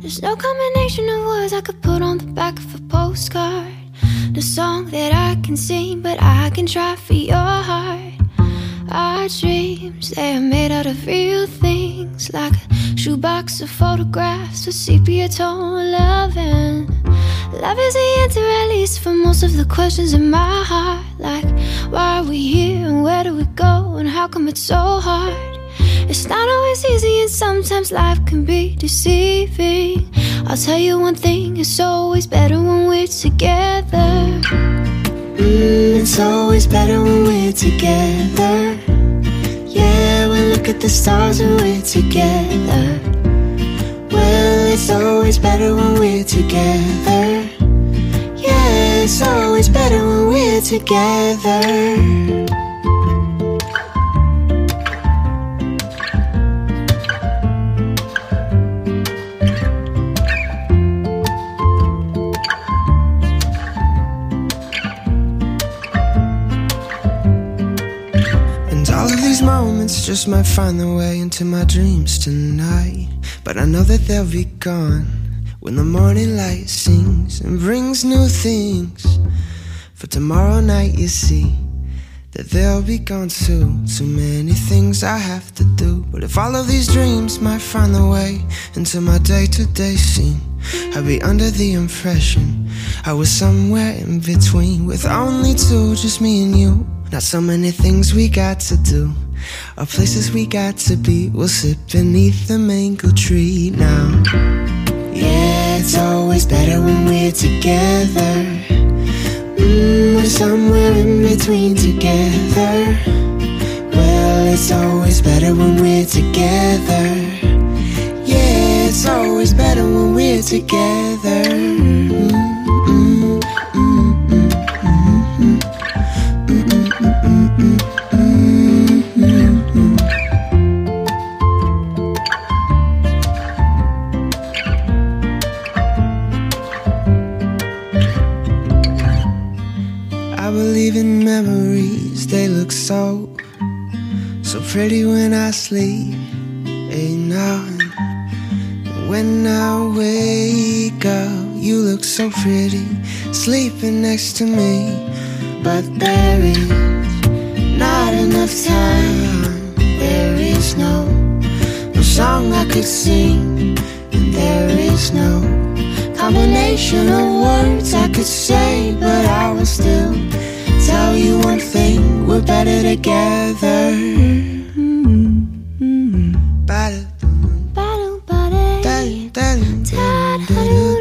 There's no combination of words I could put on the back of a postcard. The song that I can sing, but I can try for your heart. Our dreams, they are made out of real things, like a shoebox of photographs with sepia tone loving. Love is the answer, at least for most of the questions in my heart. Like, why are we here and where do we go and how come it's so hard? It's not always easy and sometimes life can be deceiving. I'll tell you one thing, it's always better when we're together. It's always better when we're together. Yeah, we look at the stars when we're together. Well, it's always better when we're together. Yeah, it's always better when we're together. All of these moments just might find their way into my dreams tonight, but I know that they'll be gone when the morning light sings and brings new things. For tomorrow night you see that they'll be gone too. Too many things I have to do. But if all of these dreams might find their way into my day-to-day scene, I'd be under the impression I was somewhere in between, with only two, just me and you. Not so many things we got to do, or places we got to be. We'll sit beneath the mango tree now. Yeah, it's always better when we're together. We're somewhere in between together. Well, it's always better when we're together. Yeah, it's always better when we're together. I believe in memories, they look so pretty when I sleep. Hey, now when I wake up, you look so pretty, sleeping next to me. But there is not enough time. There is no song I could sing, and there is no combination of words I could say. But I will still tell you one thing, we're better together. Ba-da-ba-da-ba-da-ba-da-da-da-da-da.